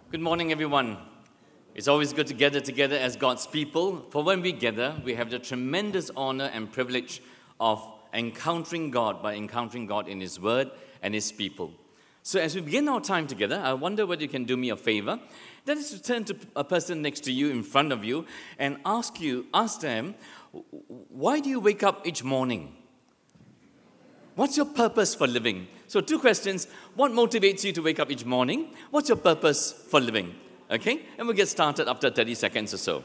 Good morning, everyone. It's always good to gather together as God's people. For when we gather, we have the tremendous honor and privilege of encountering God by encountering God in His Word and His people. So as we begin our time together, I wonder whether you can do me a favor. That is to turn to a person next to you, in front of you, and ask them, why do you wake up each morning? What's your purpose for living? So 2 questions. What motivates you to wake up each morning? What's your purpose for living? Okay? And we'll get started after 30 seconds or so.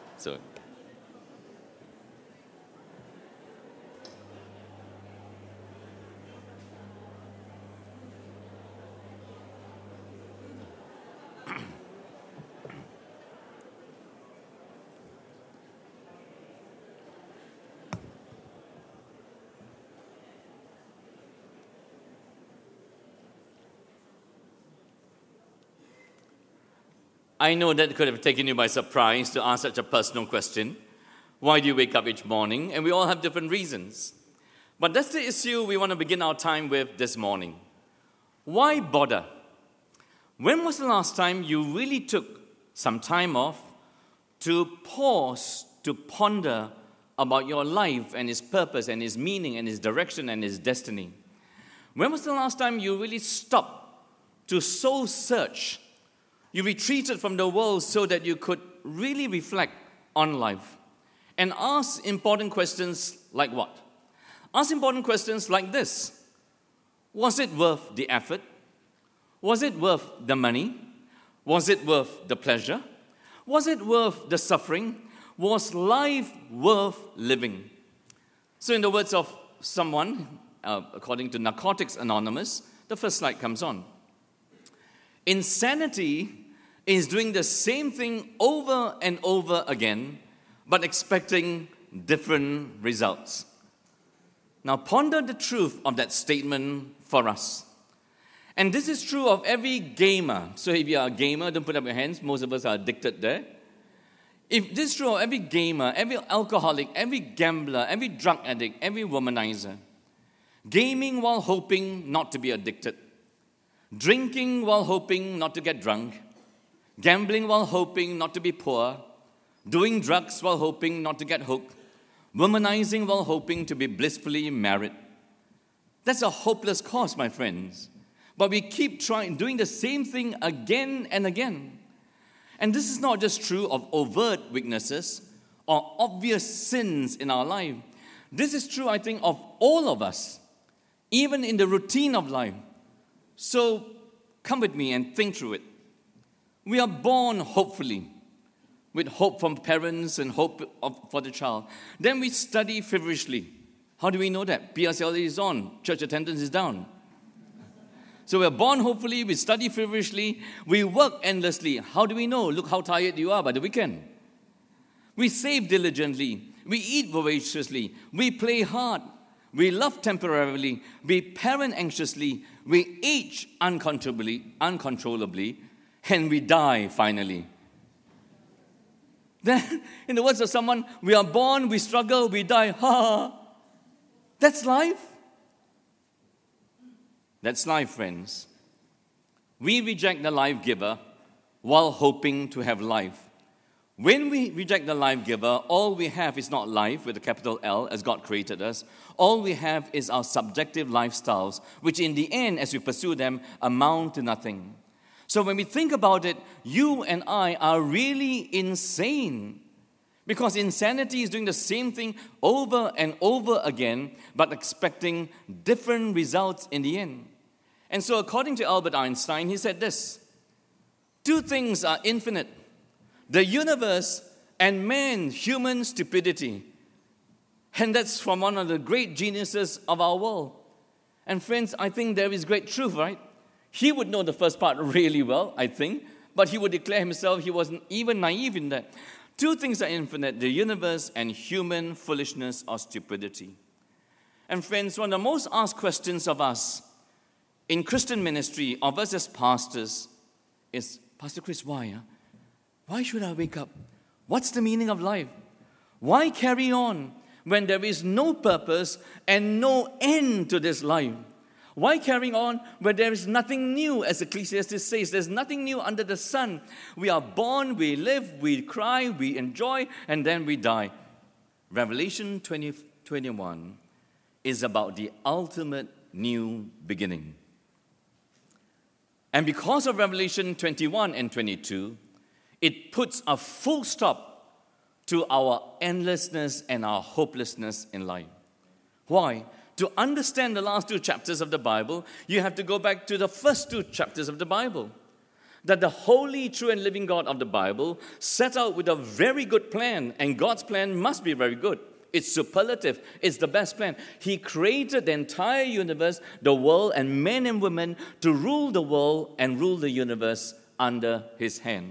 I know that could have taken you by surprise to ask such a personal question. Why do you wake up each morning? And we all have different reasons. But that's the issue we want to begin our time with this morning. Why bother? When was the last time you really took some time off to pause, to ponder about your life and its purpose and its meaning and its direction and its destiny? When was the last time you really stopped to soul search? You retreated from the world so that you could really reflect on life and ask important questions like what? Ask important questions like this. Was it worth the effort? Was it worth the money? Was it worth the pleasure? Was it worth the suffering? Was life worth living? So in the words of someone, according to Narcotics Anonymous, the first slide comes on. Insanity is doing the same thing over and over again, but expecting different results. Now ponder the truth of that statement for us. And this is true of every gamer. So if you are a gamer, don't put up your hands. Most of us are addicted there. If this is true of every gamer, every alcoholic, every gambler, every drug addict, every womanizer, gaming while hoping not to be addicted, drinking while hoping not to get drunk, gambling while hoping not to be poor, doing drugs while hoping not to get hooked, womanizing while hoping to be blissfully married. That's a hopeless cause, my friends. But we keep doing the same thing again and again. And this is not just true of overt weaknesses or obvious sins in our life. This is true, I think, of all of us, even in the routine of life. So come with me and think through it. We are born hopefully, with hope from parents and hope for the child. Then we study feverishly. How do we know that? PSLE is on, church attendance is down. So we are born hopefully, we study feverishly, we work endlessly. How do we know? Look how tired you are by the weekend. We save diligently, we eat voraciously, we play hard, we love temporarily, we parent anxiously, we age uncontrollably, and we die finally. Then, in the words of someone, we are born, we struggle, we die. That's life. That's life, friends. We reject the life giver while hoping to have life. When we reject the life giver, all we have is not life with a capital L as God created us. All we have is our subjective lifestyles, which in the end, as we pursue them, amount to nothing. So when we think about it, you and I are really insane. Because insanity is doing the same thing over and over again, but expecting different results in the end. And so according to Albert Einstein, he said this: 2 things are infinite: the universe and man, human stupidity. And that's from one of the great geniuses of our world. And friends, I think there is great truth, right? He would know the first part really well, I think, but he would declare himself he wasn't even naive in that. 2 things are infinite: the universe and human foolishness or stupidity. And friends, one of the most asked questions of us in Christian ministry, of us as pastors, is, Pastor Chris, why? Why should I wake up? What's the meaning of life? Why carry on when there is no purpose and no end to this life? Why carrying on when there is nothing new, as Ecclesiastes says? There's nothing new under the sun. We are born, we live, we cry, we enjoy, and then we die. Revelation 20:21 is about the ultimate new beginning. And because of Revelation 21 and 22, it puts a full stop to our endlessness and our hopelessness in life. Why? To understand the last two chapters of the Bible, you have to go back to the first two chapters of the Bible. That the holy, true, and living God of the Bible set out with a very good plan, and God's plan must be very good. It's superlative. It's the best plan. He created the entire universe, the world, and men and women to rule the world and rule the universe under His hand.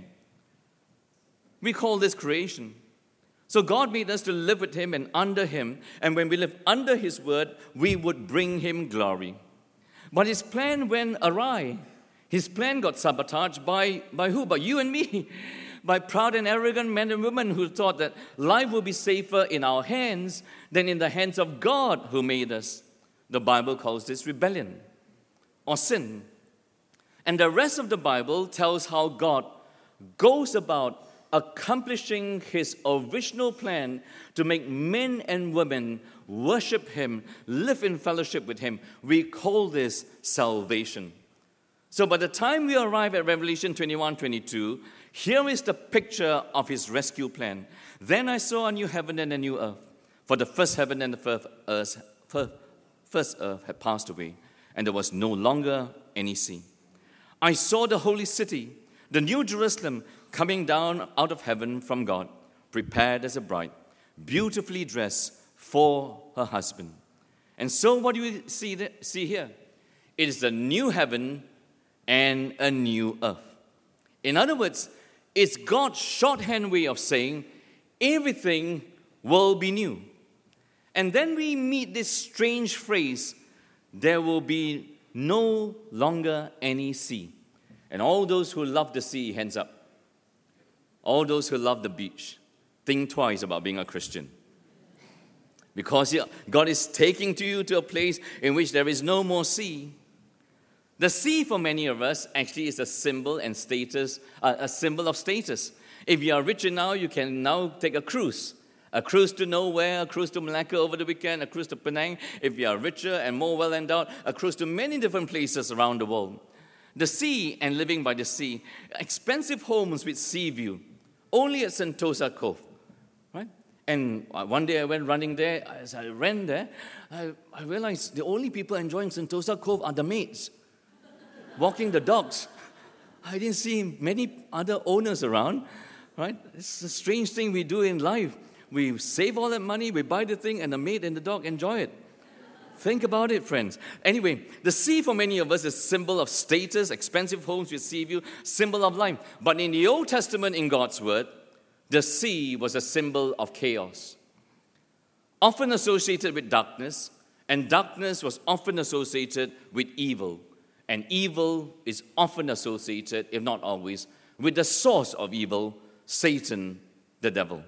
We call this creation. So God made us to live with Him and under Him, and when we live under His word, we would bring Him glory. But His plan went awry. His plan got sabotaged by who? By you and me. By proud and arrogant men and women who thought that life will be safer in our hands than in the hands of God who made us. The Bible calls this rebellion or sin. And the rest of the Bible tells how God goes about accomplishing His original plan to make men and women worship Him, live in fellowship with Him. We call this salvation. So by the time we arrive at Revelation 21:22, here is the picture of His rescue plan. Then I saw a new heaven and a new earth, for the first heaven and the first earth had passed away, and there was no longer any sea. I saw the holy city, the new Jerusalem, coming down out of heaven from God, prepared as a bride, beautifully dressed for her husband. And so what do we see here? It is the new heaven and a new earth. In other words, it's God's shorthand way of saying everything will be new. And then we meet this strange phrase, there will be no longer any sea. And all those who love the sea, hands up. All those who love the beach, think twice about being a Christian. Because God is taking you to a place in which there is no more sea. The sea for many of us actually is a symbol and status, a symbol of status. If you are richer now, you can now take a cruise to nowhere, a cruise to Malacca over the weekend, a cruise to Penang. If you are richer and more well endowed, a cruise to many different places around the world. The sea and living by the sea, expensive homes with sea view, only at Sentosa Cove, right? And one day I went running there. As I ran there, I realized the only people enjoying Sentosa Cove are the maids walking the dogs. I didn't see many other owners around, right? It's a strange thing we do in life. We save all that money, we buy the thing, and the maid and the dog enjoy it. Think about it, friends. Anyway, the sea for many of us is a symbol of status, expensive homes with sea view, symbol of life. But in the Old Testament, in God's word, the sea was a symbol of chaos. Often associated with darkness, and darkness was often associated with evil. And evil is often associated, if not always, with the source of evil, Satan, the devil.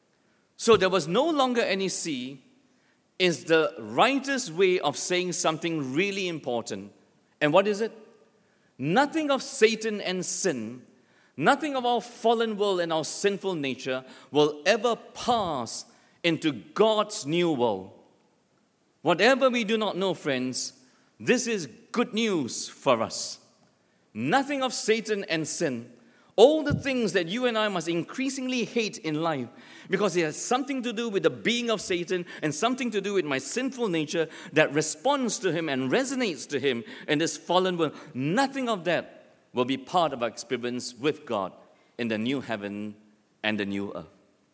So there was no longer any sea is the writer's way of saying something really important. And what is it? Nothing of Satan and sin, nothing of our fallen world and our sinful nature will ever pass into God's new world. Whatever we do not know, friends, this is good news for us. Nothing of Satan and sin. All the things that you and I must increasingly hate in life because it has something to do with the being of Satan and something to do with my sinful nature that responds to him and resonates to him in this fallen world. Nothing of that will be part of our experience with God in the new heaven and the new earth.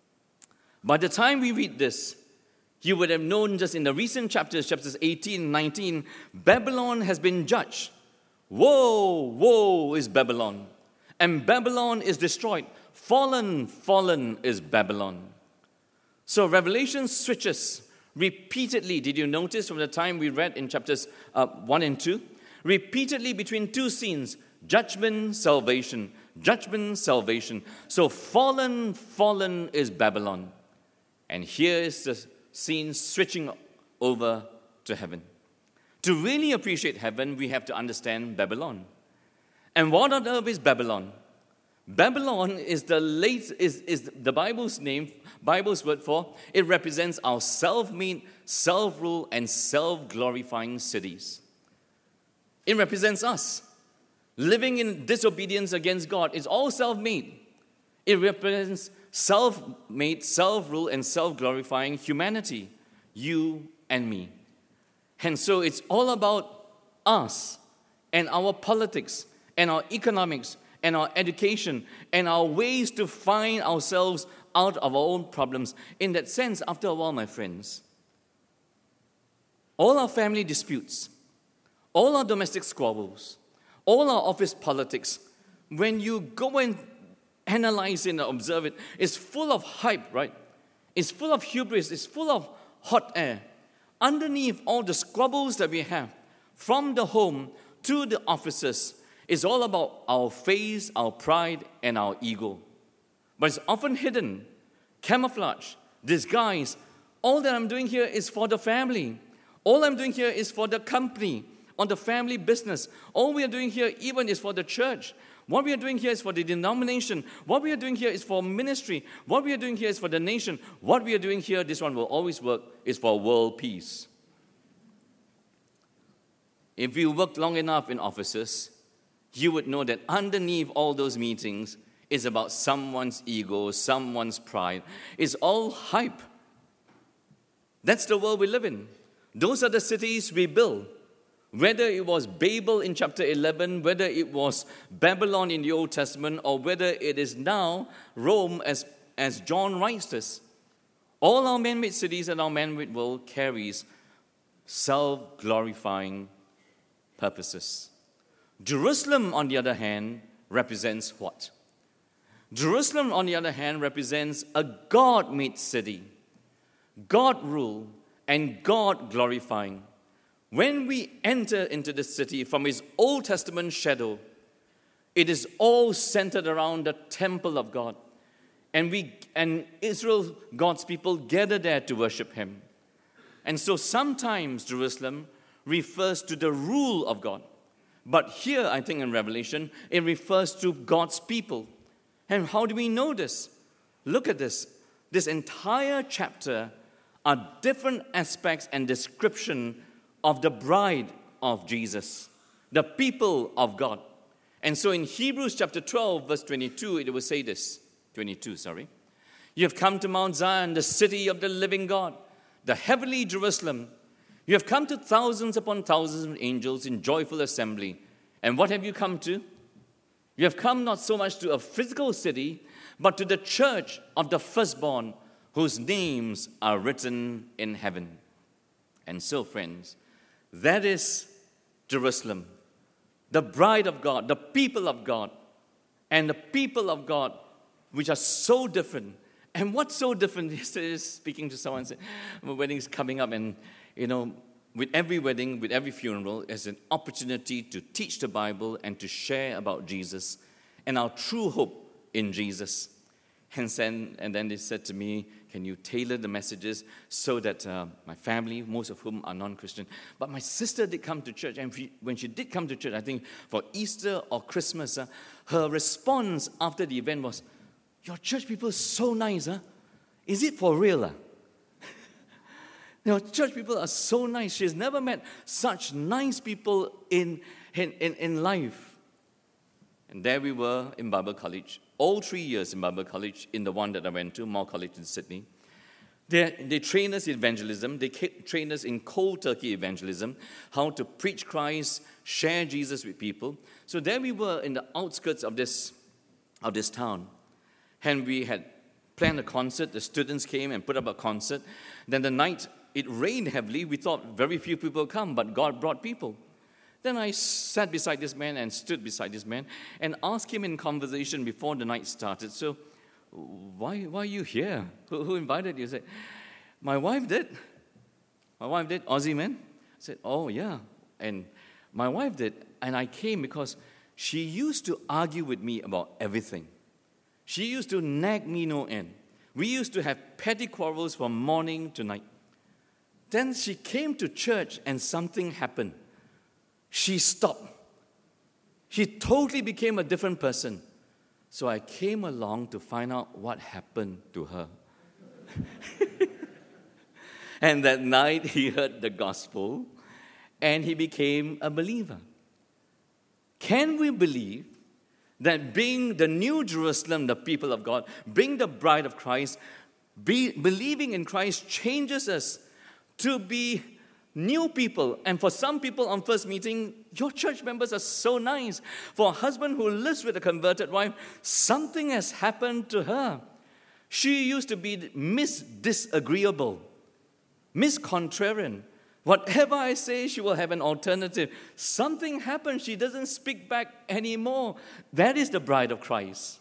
By the time we read this, you would have known just in the recent chapters 18 and 19, Babylon has been judged. Woe, woe is Babylon. And Babylon is destroyed. Fallen, fallen is Babylon. So Revelation switches repeatedly. Did you notice from the time we read in chapters 1 and 2? Repeatedly between two scenes. Judgment, salvation. Judgment, salvation. So fallen, fallen is Babylon. And here is the scene switching over to heaven. To really appreciate heaven, we have to understand Babylon. And what on earth is Babylon? Babylon is the Bible's word for, it represents our self-made, self-rule, and self-glorifying cities. It represents us. Living in disobedience against God is all self-made. It represents self-made, self-rule, and self-glorifying humanity, you and me. And so it's all about us and our politics and our economics and our education and our ways to find ourselves out of our own problems. In that sense, after a while, my friends, all our family disputes, all our domestic squabbles, all our office politics, when you go and analyze it and observe it, it's full of hype, right? It's full of hubris, it's full of hot air. Underneath all the squabbles that we have, from the home to the offices, it's all about our face, our pride, and our ego. But it's often hidden, camouflage, disguise. All that I'm doing here is for the family. All I'm doing here is for the company, on the family business. All we are doing here even is for the church. What we are doing here is for the denomination. What we are doing here is for ministry. What we are doing here is for the nation. What we are doing here, this one will always work, is for world peace. If you worked long enough in offices, you would know that underneath all those meetings is about someone's ego, someone's pride. It's all hype. That's the world we live in. Those are the cities we build. Whether it was Babel in chapter 11, whether it was Babylon in the Old Testament, or whether it is now Rome as John writes this, all our man-made cities and our man-made world carries self-glorifying purposes. Jerusalem, on the other hand, represents what? Jerusalem, on the other hand, represents a God-made city, God rule, and God glorifying. When we enter into the city from its Old Testament shadow, it is all centered around the temple of God. And Israel, God's people, gather there to worship Him. And so sometimes Jerusalem refers to the rule of God. But here, I think in Revelation, it refers to God's people. And how do we know this? Look at this. This entire chapter are different aspects and description of the bride of Jesus, the people of God. And so in Hebrews chapter 12, verse 22, it will say this, 22, sorry. You have come to Mount Zion, the city of the living God, the heavenly Jerusalem. You have come to thousands upon thousands of angels in joyful assembly. And what have you come to? You have come not so much to a physical city, but to the church of the firstborn, whose names are written in heaven. And so, friends, that is Jerusalem, the bride of God, the people of God, and the people of God, which are so different. And what's so different? Yesterday, speaking to someone, said, my wedding's coming up, and with every wedding, with every funeral, is an opportunity to teach the Bible and to share about Jesus and our true hope in Jesus. And then they said to me, can you tailor the messages so that my family, most of whom are non-Christian, but my sister did come to church, and when she did come to church, I think for Easter or Christmas, her response after the event was, your church people are so nice, huh? Is it for real? Church people are so nice. She's never met such nice people in life. And there we were in Bible College, all 3 years in Bible College, in the one that I went to, Moore College in Sydney. They train us in evangelism. They train us in cold turkey evangelism, how to preach Christ, share Jesus with people. So there we were in the outskirts of this town. And we had planned a concert. The students came and put up a concert. Then the night, it rained heavily. We thought very few people would come, but God brought people. Then I sat beside this man and stood beside this man and asked him in conversation before the night started, so why are you here? Who invited you? He said, my wife did. My wife did. Aussie man? I said, oh yeah. And my wife did. And I came because she used to argue with me about everything. She used to nag me no end. We used to have petty quarrels from morning to night. then she came to church and something happened. She stopped. She totally became a different person. So I came along to find out what happened to her. And that night he heard the gospel and he became a believer. Can we believe that being the new Jerusalem, the people of God, being the bride of Christ, believing in Christ changes us to be new people? And for some people on first meeting, your church members are so nice. For a husband who lives with a converted wife, something has happened to her. She used to be Miss Disagreeable, Miss Contrarian. Whatever I say, she will have an alternative. Something happened. She doesn't speak back anymore. That is the bride of Christ.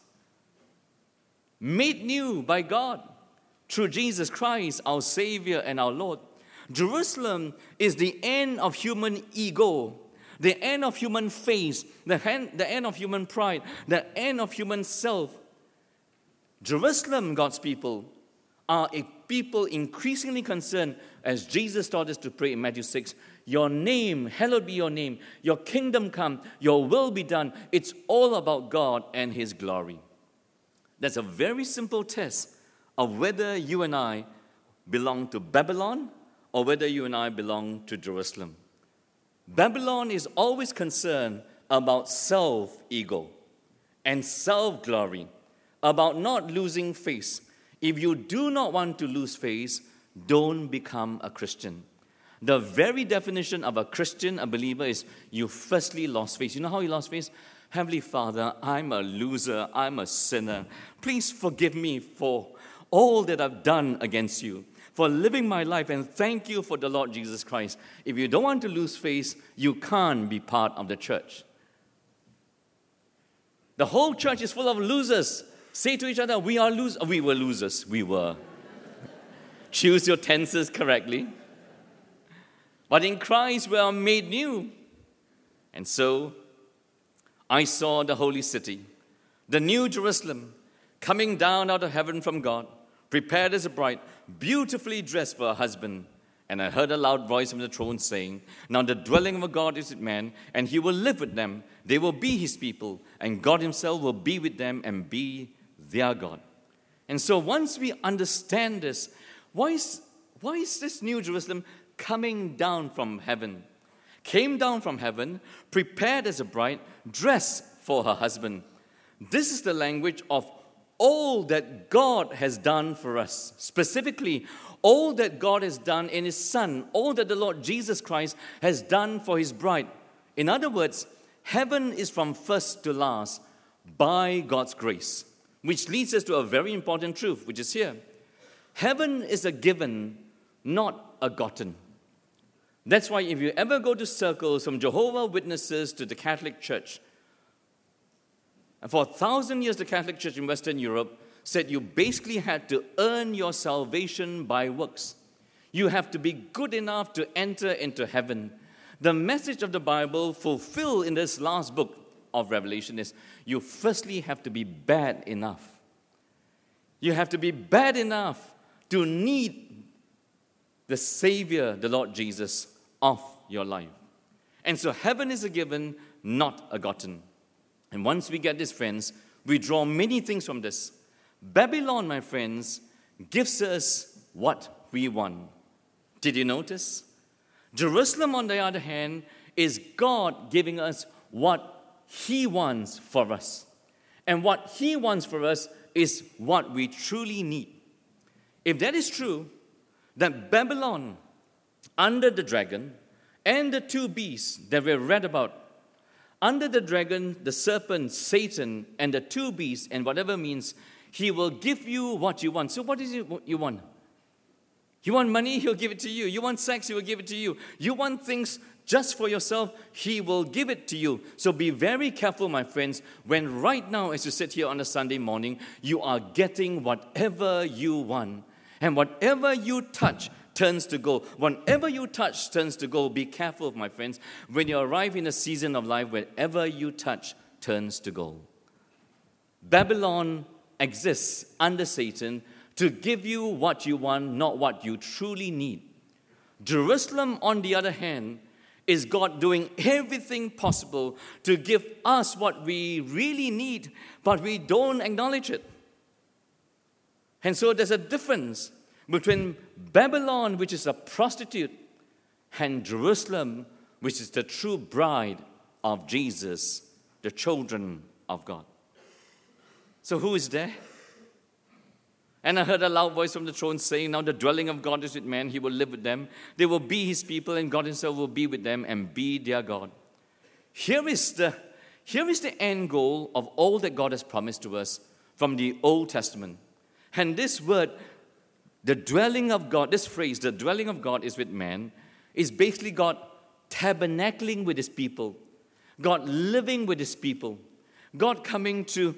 Made new by God through Jesus Christ, our Savior and our Lord. Jerusalem is the end of human ego, the end of human face, the end of human pride, the end of human self. Jerusalem, God's people, are a people increasingly concerned, as Jesus taught us to pray in Matthew 6, your name, hallowed be your name, your kingdom come, your will be done. It's all about God and His glory. That's a very simple test of whether you and I belong to Babylon or whether you and I belong to Jerusalem. Babylon is always concerned about self-ego and self-glory, about not losing face. If you do not want to lose face, don't become a Christian. The very definition of a Christian, a believer, is you firstly lost face. You know how you lost face? Heavenly Father, I'm a loser, I'm a sinner. Please forgive me for all that I've done against you, for living my life, and thank you for the Lord Jesus Christ. If you don't want to lose face, you can't be part of the church. The whole church is full of losers. Say to each other, we are losers. We were losers. We were. Choose your tenses correctly. But in Christ we are made new. And so, I saw the holy city, the new Jerusalem, coming down out of heaven from God, prepared as a bride, beautifully dressed for her husband. And I heard a loud voice from the throne saying, now the dwelling of God is with man, and He will live with them. They will be His people, and God Himself will be with them and be their God. And so once we understand this, why is this new Jerusalem coming down from heaven? Came down from heaven, prepared as a bride, dressed for her husband. This is the language of all that God has done for us. Specifically, all that God has done in His Son, all that the Lord Jesus Christ has done for His bride. In other words, heaven is from first to last by God's grace, which leads us to a very important truth, which is here. Heaven is a given, not a gotten. That's why if you ever go to circles from Jehovah's Witnesses to the Catholic Church, and for 1,000 years the Catholic Church in Western Europe said you basically had to earn your salvation by works. You have to be good enough to enter into heaven. The message of the Bible fulfilled in this last book of Revelation is you firstly have to be bad enough. You have to be bad enough to need the Savior, the Lord Jesus, of your life. And so heaven is a given, not a gotten. And once we get this, friends, we draw many things from this. Babylon, my friends, gives us what we want. Did you notice? Jerusalem, on the other hand, is God giving us what He wants for us. And what He wants for us is what we truly need. If that is true, then Babylon, under the dragon, and the two beasts that we read about, under the dragon, the serpent, Satan, and the two beasts, and whatever means, he will give you what you want. So what is it you want? You want money? He'll give it to you. You want sex? He will give it to you. You want things just for yourself? He will give it to you. So be very careful, my friends, when right now, as you sit here on a Sunday morning, you are getting whatever you want. And whatever you touch turns to gold. Whenever you touch turns to gold. Be careful, my friends. When you arrive in a season of life, wherever you touch turns to gold. Babylon exists under Satan to give you what you want, not what you truly need. Jerusalem, on the other hand, is God doing everything possible to give us what we really need, but we don't acknowledge it. And so there's a difference between Babylon, which is a prostitute, and Jerusalem, which is the true bride of Jesus, the children of God. So who is there? And I heard a loud voice from the throne saying, now the dwelling of God is with men, he will live with them. They will be his people, and God himself will be with them and be their God. Here is the end goal of all that God has promised to us from the Old Testament. And this word, the dwelling of God, this phrase, the dwelling of God is with man, is basically God tabernacling with his people, God living with his people, God coming to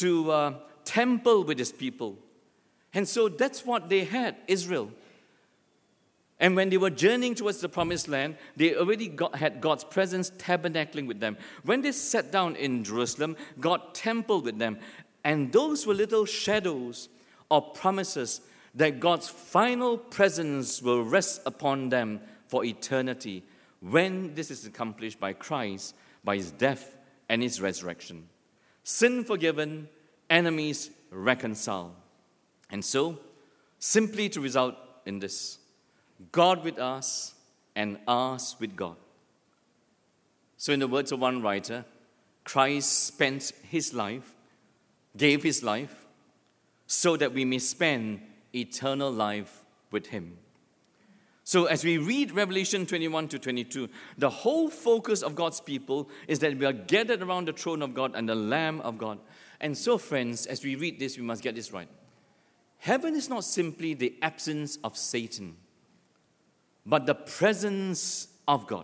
temple with his people. And so that's what they had, Israel. And when they were journeying towards the promised land, they already had God's presence tabernacling with them. When they sat down in Jerusalem, God templed with them. And those were little shadows or promises that God's final presence will rest upon them for eternity when this is accomplished by Christ, by his death and his resurrection. Sin forgiven, enemies reconciled. And so, simply to result in this, God with us and us with God. So in the words of one writer, Christ spent his life, gave his life, so that we may spend eternal life with him. So as we read Revelation 21 to 22, the whole focus of God's people is that we are gathered around the throne of God and the Lamb of God. And so, friends, as we read this, we must get this right. Heaven is not simply the absence of Satan, but the presence of God.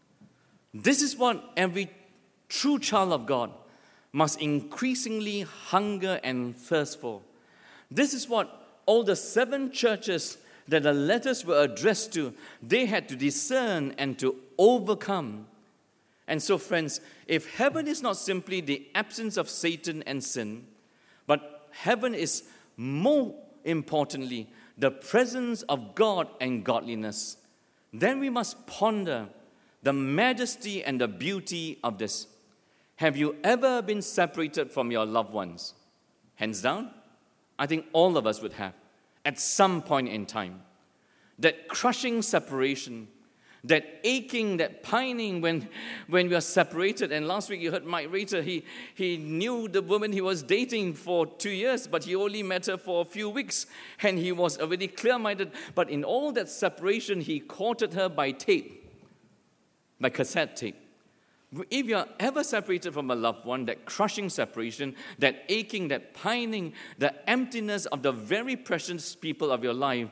This is what every true child of God must increasingly hunger and thirst for. This is what all the 7 churches that the letters were addressed to, they had to discern and to overcome. And so, friends, if heaven is not simply the absence of Satan and sin, but heaven is more importantly the presence of God and godliness, then we must ponder the majesty and the beauty of this. Have you ever been separated from your loved ones? Hands down, I think all of us would have at some point in time. That crushing separation, that aching, that pining when we are separated. And last week you heard Mike Rater, he knew the woman he was dating for 2 years, but he only met her for a few weeks, and he was already clear-minded. But in all that separation, he courted her by tape, by cassette tape. If you're ever separated from a loved one, that crushing separation, that aching, that pining, the emptiness of the very precious people of your life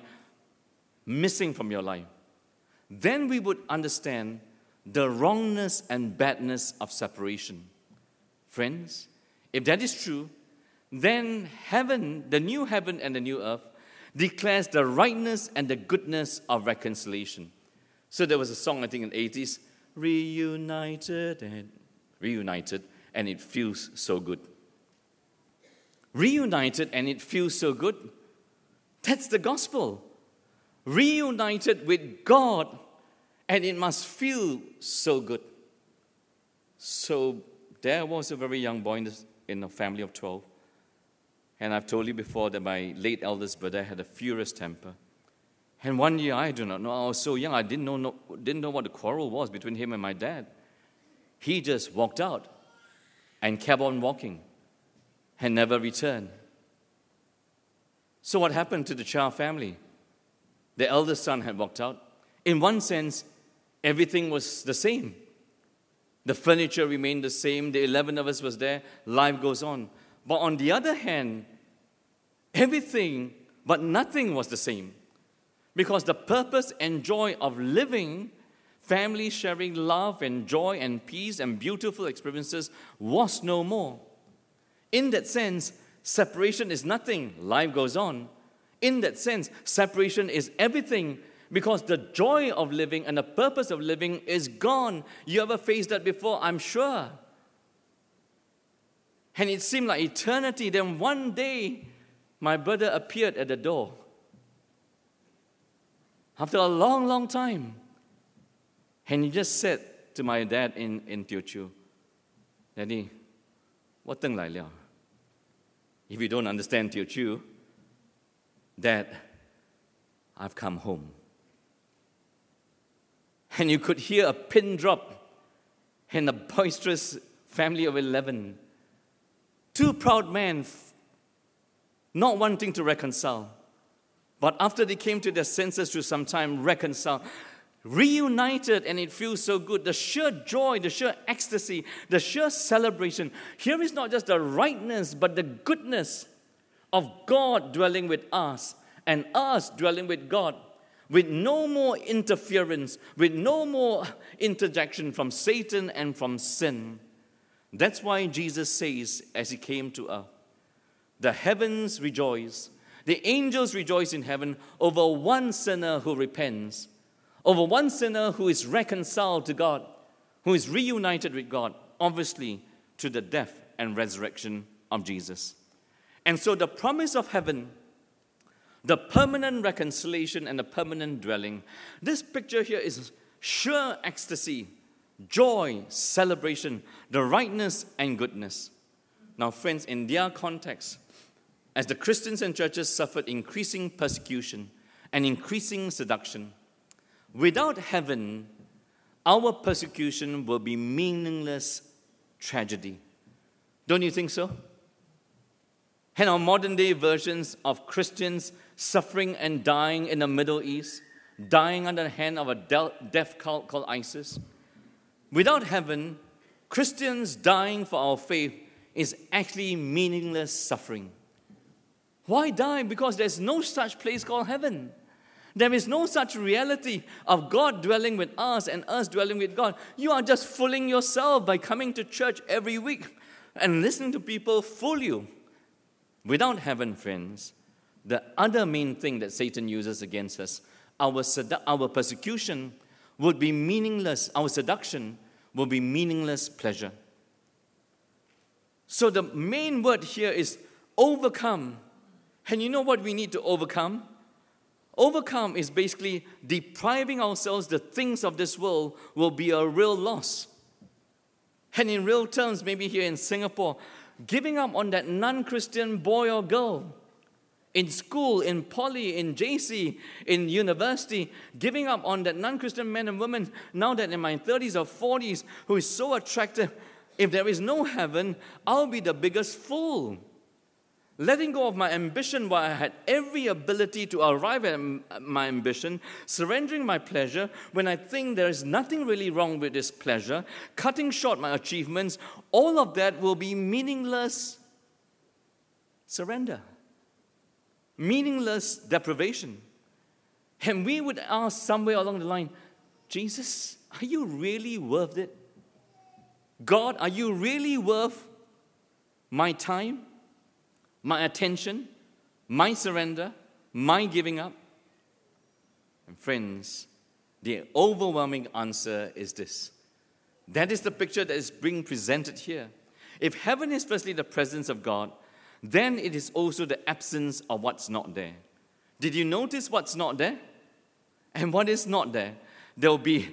missing from your life, then we would understand the wrongness and badness of separation. Friends, if that is true, then heaven, the new heaven and the new earth, declares the rightness and the goodness of reconciliation. So there was a song, I think, in the 80s, reunited and it feels so good. Reunited and it feels so good. That's the gospel. Reunited with God, and it must feel so good. So there was a very young boy in a family of 12. And I've told you before that my late eldest brother had a furious temper. And one year, I do not know, I was so young, I didn't know what the quarrel was between him and my dad. He just walked out and kept on walking and never returned. So what happened to the Chow family? The eldest son had walked out. In one sense, everything was the same. The furniture remained the same. The 11 of us was there. Life goes on. But on the other hand, everything but nothing was the same. Because the purpose and joy of living, family sharing love and joy and peace and beautiful experiences was no more. In that sense, separation is nothing. Life goes on. In that sense, separation is everything, because the joy of living and the purpose of living is gone. You ever faced that before? I'm sure. And it seemed like eternity. Then one day, my brother appeared at the door. after a long, long time. And he just said to my dad in Teochew, Daddy, what thing lai liao? If you don't understand Teochew, Dad, I've come home. And you could hear a pin drop in a boisterous family of 11. Two proud men, not wanting to reconcile. But after they came to their senses through some time, reconcile, reunited, and it feels so good. The sheer joy, the sheer ecstasy, the sheer celebration. Here is not just the rightness, but the goodness of God dwelling with us and us dwelling with God, with no more interference, with no more interjection from Satan and from sin. That's why Jesus says, as he came to earth, the heavens rejoice, the angels rejoice in heaven over one sinner who repents, over one sinner who is reconciled to God, who is reunited with God, obviously to the death and resurrection of Jesus. And so the promise of heaven, the permanent reconciliation and the permanent dwelling, this picture here is sheer ecstasy, joy, celebration, the rightness and goodness. Now, friends, in their context, as the Christians and churches suffered increasing persecution and increasing seduction, without heaven, our persecution will be meaningless tragedy. Don't you think so? And our modern day versions of Christians suffering and dying in the Middle East, dying under the hand of a death cult called ISIS. Without heaven, Christians dying for our faith is actually meaningless suffering. Why die? Because there's no such place called heaven. There is no such reality of God dwelling with us and us dwelling with God. You are just fooling yourself by coming to church every week and listening to people fool you. Without heaven, friends, the other main thing that Satan uses against us, our persecution would be meaningless. Our seduction will be meaningless pleasure. So the main word here is overcome. And you know what we need to overcome? Overcome is basically depriving ourselves the things of this world will be a real loss. And in real terms, maybe here in Singapore, giving up on that non-Christian boy or girl in school, in poly, in JC, in university, giving up on that non-Christian man and woman now that in my 30s or 40s who is so attractive. If there is no heaven, I'll be the biggest fool. Letting go of my ambition while I had every ability to arrive at my ambition, surrendering my pleasure when I think there is nothing really wrong with this pleasure, cutting short my achievements, all of that will be meaningless surrender, meaningless deprivation. And we would ask somewhere along the line, Jesus, are you really worth it? God, are you really worth my time? My attention, my surrender, my giving up? And friends, the overwhelming answer is this. That is the picture that is being presented here. If heaven is firstly the presence of God, then it is also the absence of what's not there. Did you notice what's not there? And what is not there? There'll be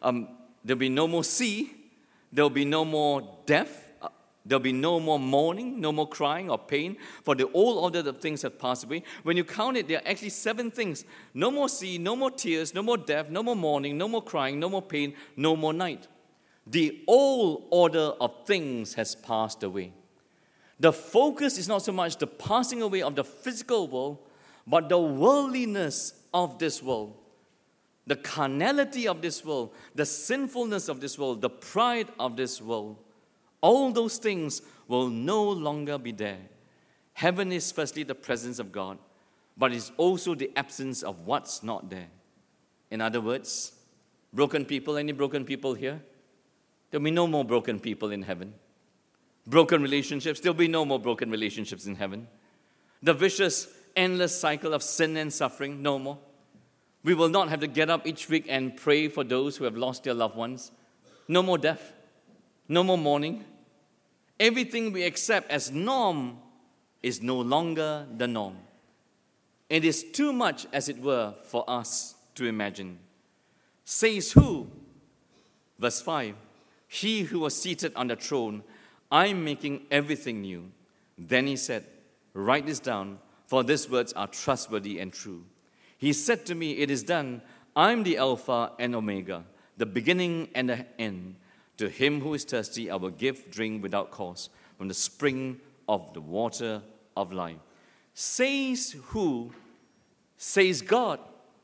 no more sea, there'll be no more death, there'll be no more mourning, no more crying or pain, for the old order of things have passed away. When you count it, there are actually 7 things. No more sea, no more tears, no more death, no more mourning, no more crying, no more pain, no more night. The old order of things has passed away. The focus is not so much the passing away of the physical world, but the worldliness of this world, the carnality of this world, the sinfulness of this world, the pride of this world. All those things will no longer be there. Heaven is firstly the presence of God, but it's also the absence of what's not there. In other words, broken people, any broken people here? There'll be no more broken people in heaven. Broken relationships, there'll be no more broken relationships in heaven. The vicious, endless cycle of sin and suffering, no more. We will not have to get up each week and pray for those who have lost their loved ones. No more death. No more mourning. Everything we accept as norm is no longer the norm. It is too much, as it were, for us to imagine. Says who? Verse 5. He who was seated on the throne, I'm making everything new. Then he said, write this down, for these words are trustworthy and true. He said to me, it is done. I'm the Alpha and Omega, the beginning and the end. To him who is thirsty, I will give drink without cost from the spring of the water of life. Says who? Says God,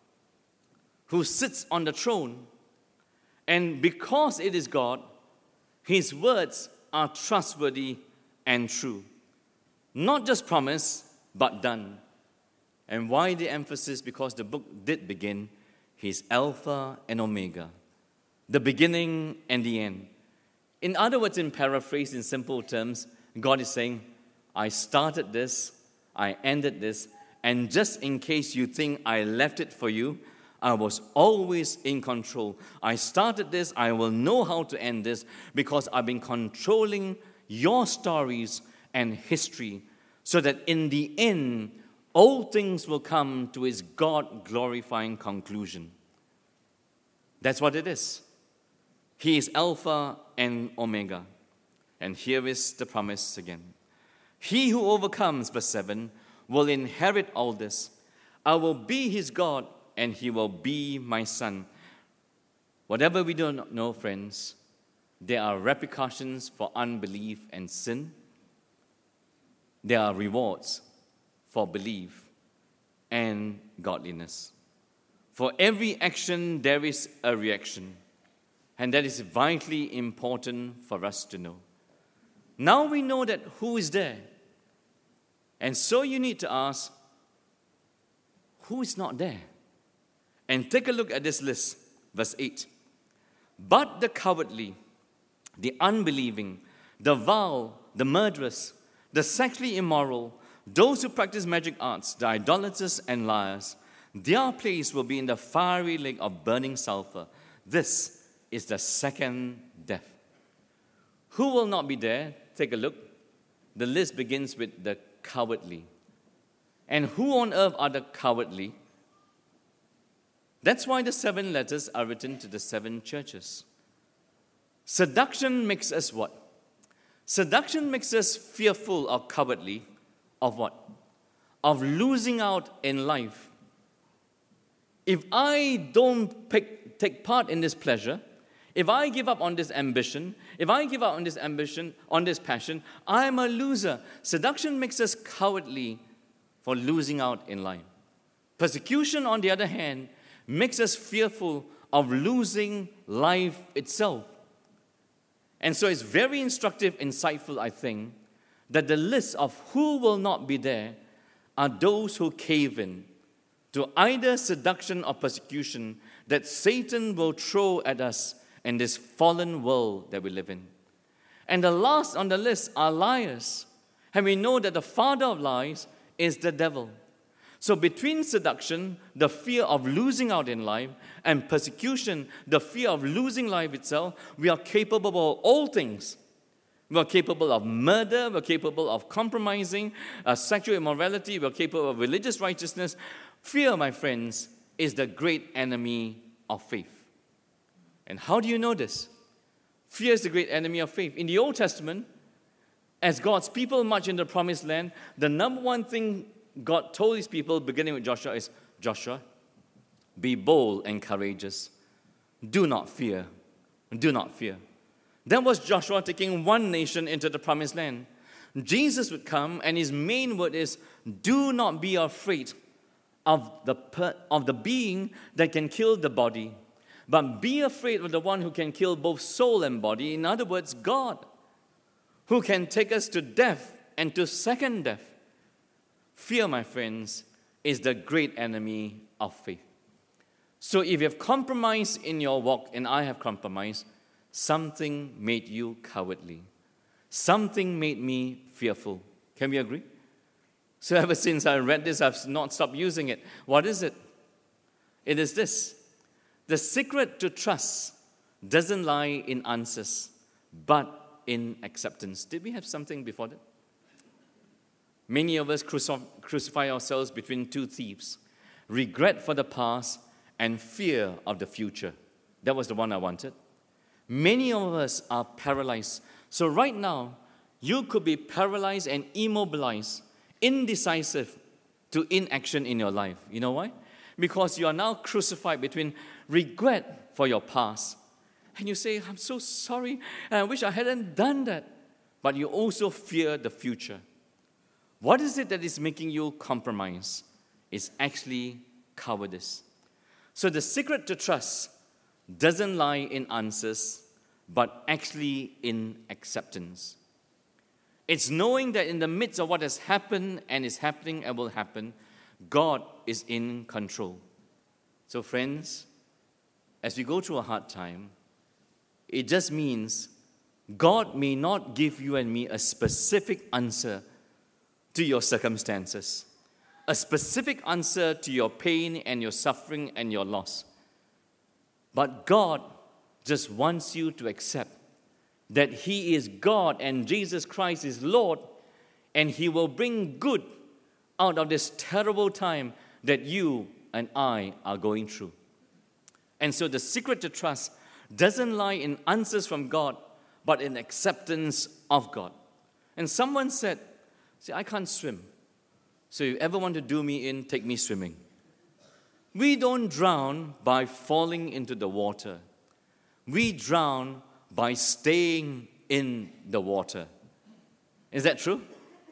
who sits on the throne. And because it is God, his words are trustworthy and true. Not just promise, but done. And why the emphasis? Because the book did begin. He's Alpha and Omega, the beginning and the end. In other words, in paraphrase, in simple terms, God is saying, I started this, I ended this, and just in case you think I left it for you, I was always in control. I started this, I will know how to end this, because I've been controlling your stories and history, so that in the end, all things will come to its God-glorifying conclusion. That's what it is. He is Alpha and Omega. And here is the promise again. He who overcomes, verse 7, will inherit all this. I will be his God, and he will be my son. Whatever we do not know, friends, there are repercussions for unbelief and sin. There are rewards for belief and godliness. For every action, there is a reaction. And that is vitally important for us to know. Now we know that who is there. And so you need to ask, who is not there? And take a look at this list, verse 8. But the cowardly, the unbelieving, the vile, the murderous, the sexually immoral, those who practice magic arts, the idolaters and liars, their place will be in the fiery lake of burning sulfur. This is the second death. Who will not be there? Take a look. The list begins with the cowardly. And who on earth are the cowardly? That's why the 7 letters are written to the 7 churches. Seduction makes us what? Seduction makes us fearful or cowardly of what? Of losing out in life. If I don't take part in this pleasure, if I give up on this ambition, if I give up on this ambition, on this passion, I am a loser. Seduction makes us cowardly for losing out in life. Persecution, on the other hand, makes us fearful of losing life itself. And so it's very instructive, insightful, I think, that the list of who will not be there are those who cave in to either seduction or persecution that Satan will throw at us in this fallen world that we live in. And the last on the list are liars. And we know that the father of lies is the devil. So between seduction, the fear of losing out in life, and persecution, the fear of losing life itself, we are capable of all things. We are capable of murder, we are capable of compromising, sexual immorality, we are capable of religious righteousness. Fear, my friends, is the great enemy of faith. And how do you know this? Fear is the great enemy of faith. In the Old Testament, as God's people march into the promised land, the number one thing God told his people, beginning with Joshua, is, Joshua, be bold and courageous. Do not fear. Do not fear. That was Joshua taking one nation into the promised land. Jesus would come, and his main word is, do not be afraid of the being that can kill the body, but be afraid of the one who can kill both soul and body. In other words, God, who can take us to death and to second death. Fear, my friends, is the great enemy of faith. So if you have compromised in your walk, and I have compromised, something made you cowardly. Something made me fearful. Can we agree? So ever since I read this, I've not stopped using it. What is it? It is this. The secret to trust doesn't lie in answers, but in acceptance. Did we have something before that? Many of us crucify ourselves between two thieves, regret for the past and fear of the future. That was the one I wanted. Many of us are paralyzed. So right now, you could be paralyzed and immobilized, indecisive to inaction in your life. You know why? Because you are now crucified between regret for your past. And you say, I'm so sorry, and I wish I hadn't done that. But you also fear the future. What is it that is making you compromise? It's actually cowardice. So the secret to trust doesn't lie in answers, but actually in acceptance. It's knowing that in the midst of what has happened and is happening and will happen, God is in control. So friends, as we go through a hard time, it just means God may not give you and me a specific answer to your circumstances, a specific answer to your pain and your suffering and your loss. But God just wants you to accept that He is God and Jesus Christ is Lord, and He will bring good out of this terrible time that you and I are going through. And so the secret to trust doesn't lie in answers from God, but in acceptance of God. And someone said, see, I can't swim. So if you ever want to do me in, take me swimming. We don't drown by falling into the water. We drown by staying in the water. Is that true?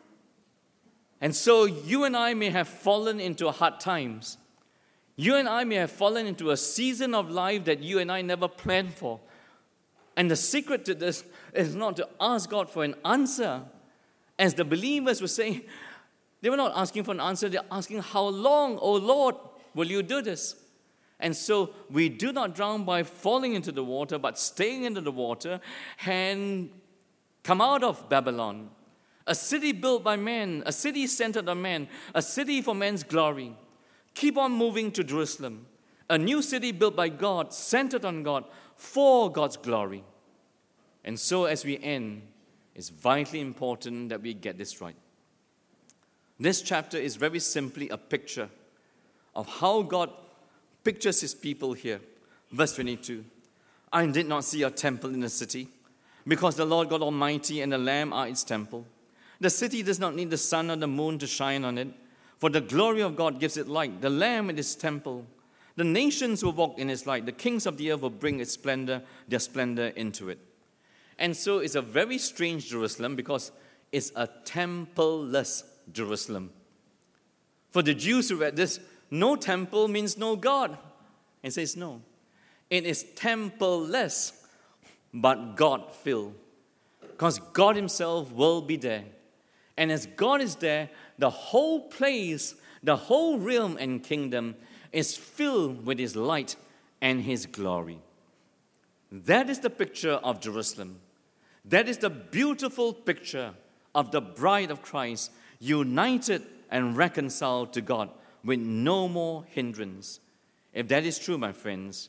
And so you and I may have fallen into hard times. You and I may have fallen into a season of life that you and I never planned for. And the secret to this is not to ask God for an answer. As the believers were saying, they were not asking for an answer, they're asking, how long, O Lord, will you do this? And so we do not drown by falling into the water, but staying into the water and come out of Babylon. A city built by man, a city centered on man, a city for man's glory. Keep on moving to Jerusalem. A new city built by God, centered on God, for God's glory. And so as we end, it's vitally important that we get this right. This chapter is very simply a picture of how God pictures His people here. Verse 22, I did not see a temple in the city, because the Lord God Almighty and the Lamb are its temple. The city does not need the sun or the moon to shine on it, for the glory of God gives it light. The Lamb is His temple. The nations will walk in His light. The kings of the earth will bring their splendor into it. And so it's a very strange Jerusalem, because it's a temple-less Jerusalem. For the Jews who read this, no temple means no God. It says no. It is temple-less, but God-filled. Because God Himself will be there. And as God is there, the whole place, the whole realm and kingdom is filled with His light and His glory. That is the picture of Jerusalem. That is the beautiful picture of the bride of Christ, united and reconciled to God with no more hindrance. If that is true, my friends,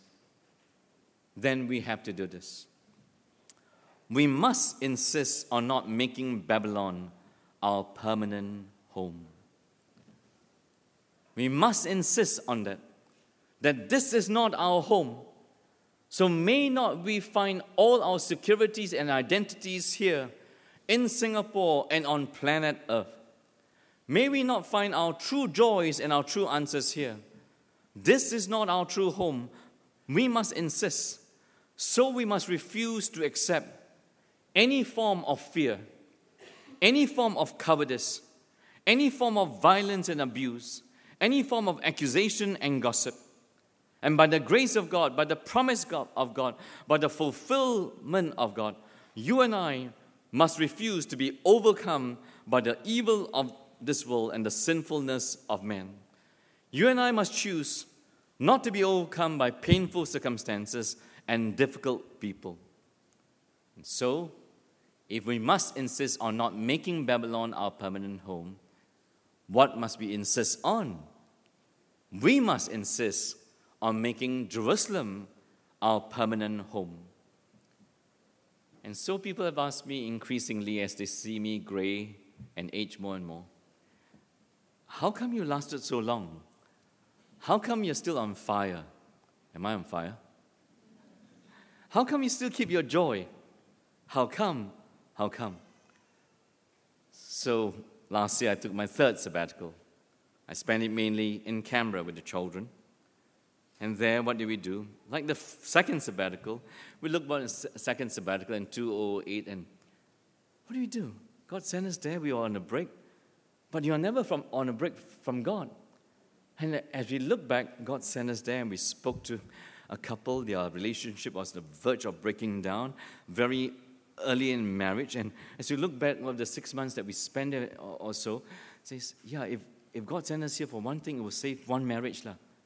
then we have to do this. We must insist on not making Babylon our permanent home. We must insist on that this is not our home. So may not we find all our securities and identities here in Singapore and on planet Earth. May we not find our true joys and our true answers here. This is not our true home. We must insist. So we must refuse to accept any form of fear, any form of cowardice, any form of violence and abuse, any form of accusation and gossip. And by the grace of God, by the promise of God, by the fulfillment of God, you and I must refuse to be overcome by the evil of this world and the sinfulness of man. You and I must choose not to be overcome by painful circumstances and difficult people. And so, if we must insist on not making Babylon our permanent home, what must we insist on? We must insist on making Jerusalem our permanent home. And so people have asked me increasingly as they see me gray and age more and more, how come you lasted so long? How come you're still on fire? Am I on fire? How come you still keep your joy? How come? How come? So last year I took my third sabbatical. I spent it mainly in Canberra with the children. And there, what did we do? Like the second sabbatical, we looked at the second sabbatical in 2008, and what do we do? God sent us there, we were on a break. But you are never on a break from God. And as we look back, God sent us there, and we spoke to a couple. Their relationship was on the verge of breaking down, very early in marriage. And as we look back over the 6 months that we spent there or so, it says, yeah, if God sent us here for one thing, it will save one marriage.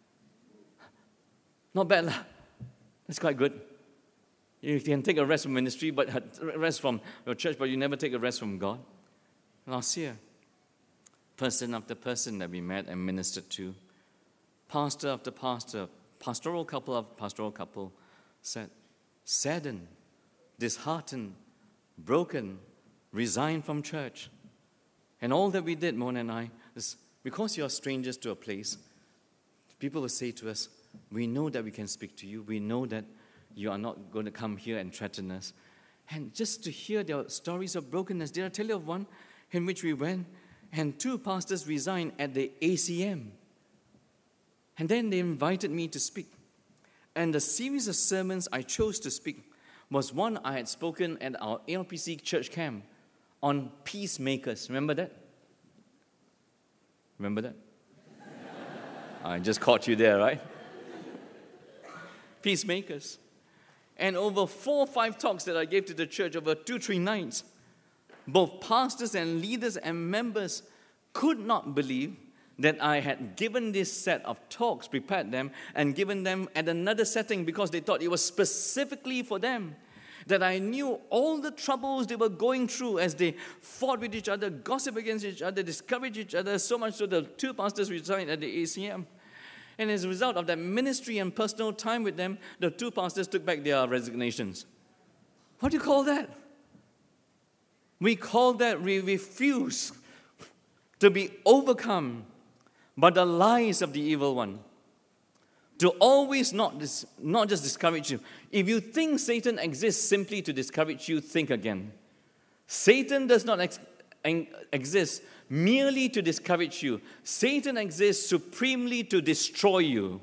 Not bad. That's quite good. You can take a rest from ministry, but rest from your church, but you never take a rest from God. Last year, person after person that we met and ministered to, pastor after pastor, pastoral couple said, saddened, disheartened, broken, resigned from church. And all that we did, Mona and I, is because you are strangers to a place, people will say to us, we know that we can speak to you. We know that you are not going to come here and threaten us. And just to hear their stories of brokenness, did I tell you of one in which we went and 2 pastors resigned at the ACM. And then they invited me to speak. And the series of sermons I chose to speak was one I had spoken at our ALPC church camp on peacemakers. Remember that? Remember that? I just caught you there, right? Peacemakers. And over 4 or 5 talks that I gave to the church over 2-3 nights, both pastors and leaders and members could not believe that I had given this set of talks, prepared them, and given them at another setting because they thought it was specifically for them. That I knew all the troubles they were going through as they fought with each other, gossip against each other, discouraged each other, so much so the 2 pastors resigned at the ACM. And as a result of that ministry and personal time with them, the 2 pastors took back their resignations. What do you call that? We call that we refuse to be overcome by the lies of the evil one. To always not just discourage you. If you think Satan exists simply to discourage you, think again. Satan does not exist merely to discourage you. Satan exists supremely to destroy you.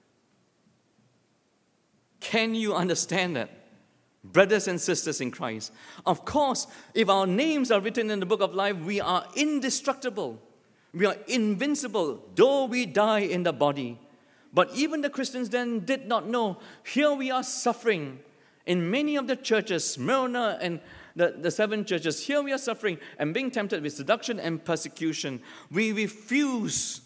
Can you understand that? Brothers and sisters in Christ. Of course, if our names are written in the book of life, we are indestructible. We are invincible, though we die in the body. But even the Christians then did not know. Here we are suffering. In many of the churches, Smyrna and the 7 churches, here we are suffering and being tempted with seduction and persecution. We refuse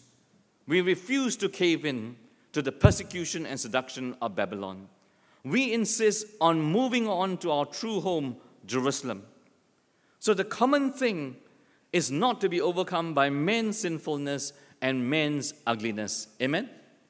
to cave in to the persecution and seduction of Babylon. We insist on moving on to our true home, Jerusalem. So the common thing is not to be overcome by men's sinfulness and men's ugliness. Amen?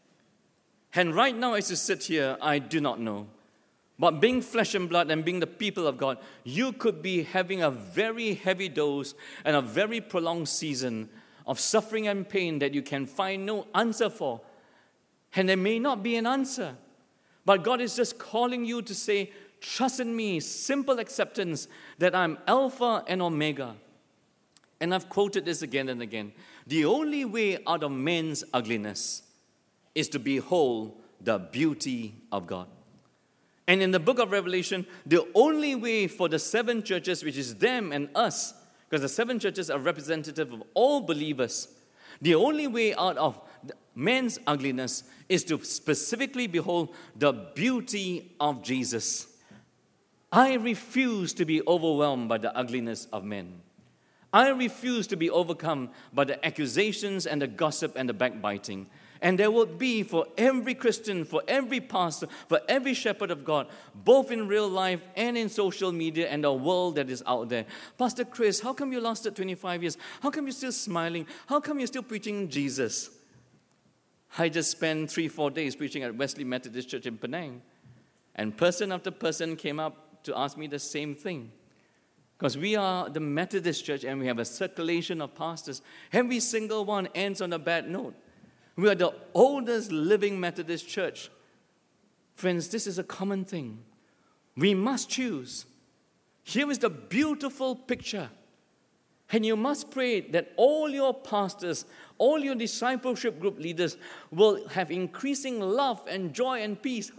And right now as you sit here, I do not know. But being flesh and blood and being the people of God, you could be having a very heavy dose and a very prolonged season of suffering and pain that you can find no answer for. And there may not be an answer. But God is just calling you to say, trust in me, simple acceptance that I'm Alpha and Omega. And I've quoted this again and again. The only way out of men's ugliness is to behold the beauty of God. And in the book of Revelation, the only way for the 7 churches, which is them and us, because the 7 churches are representative of all believers, the only way out of man's ugliness is to specifically behold the beauty of Jesus. I refuse to be overwhelmed by the ugliness of men. I refuse to be overcome by the accusations and the gossip and the backbiting. And there will be for every Christian, for every pastor, for every shepherd of God, both in real life and in social media and the world that is out there. Pastor Chris, how come you lasted 25 years? How come you're still smiling? How come you're still preaching Jesus? I just spent 3-4 days preaching at Wesley Methodist Church in Penang. And person after person came up to ask me the same thing. Because we are the Methodist Church and we have a circulation of pastors. Every single one ends on a bad note. We are the oldest living Methodist church. Friends, this is a common thing. We must choose. Here is the beautiful picture. And you must pray that all your pastors, all your discipleship group leaders will have increasing love and joy and peace.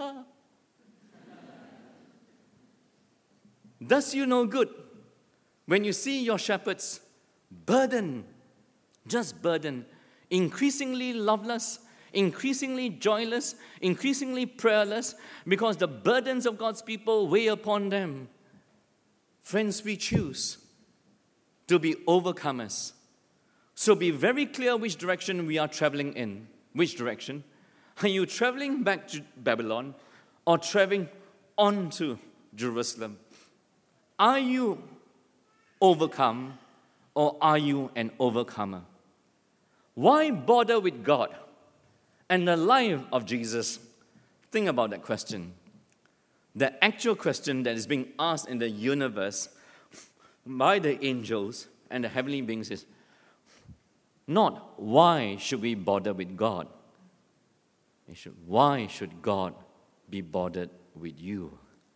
Does you no good when you see your shepherds burdened, just burdened, increasingly loveless, increasingly joyless, increasingly prayerless, because the burdens of God's people weigh upon them? Friends, we choose to be overcomers. So be very clear which direction we are traveling in. Which direction? Are you traveling back to Babylon or traveling on to Jerusalem? Are you overcome or are you an overcomer? Why bother with God and the life of Jesus? Think about that question. The actual question that is being asked in the universe by the angels and the heavenly beings is not why should we bother with God? Why should God be bothered with you?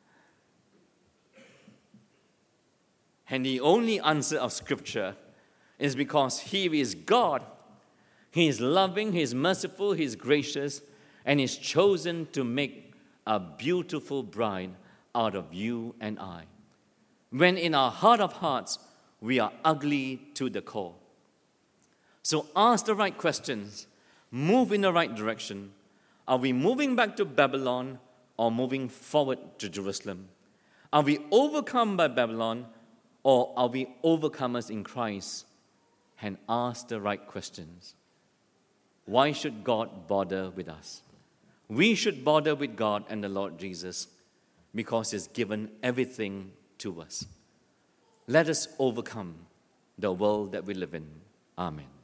And the only answer of Scripture is because He is God. He is loving, He is merciful, He is gracious, and He's chosen to make a beautiful bride out of you and I. When in our heart of hearts, we are ugly to the core. So ask the right questions. Move in the right direction. Are we moving back to Babylon or moving forward to Jerusalem? Are we overcome by Babylon or are we overcomers in Christ? And ask the right questions. Why should God bother with us? We should bother with God and the Lord Jesus because He's given everything to us. Let us overcome the world that we live in. Amen.